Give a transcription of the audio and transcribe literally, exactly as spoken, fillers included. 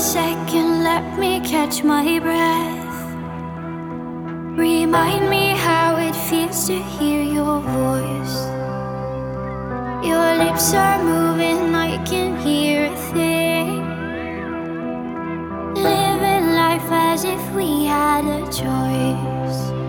second, let me catch my breath. Remind me how it feels to hear your voice. Your lips are moving, I can hear a thing. Living life as if we had a choice.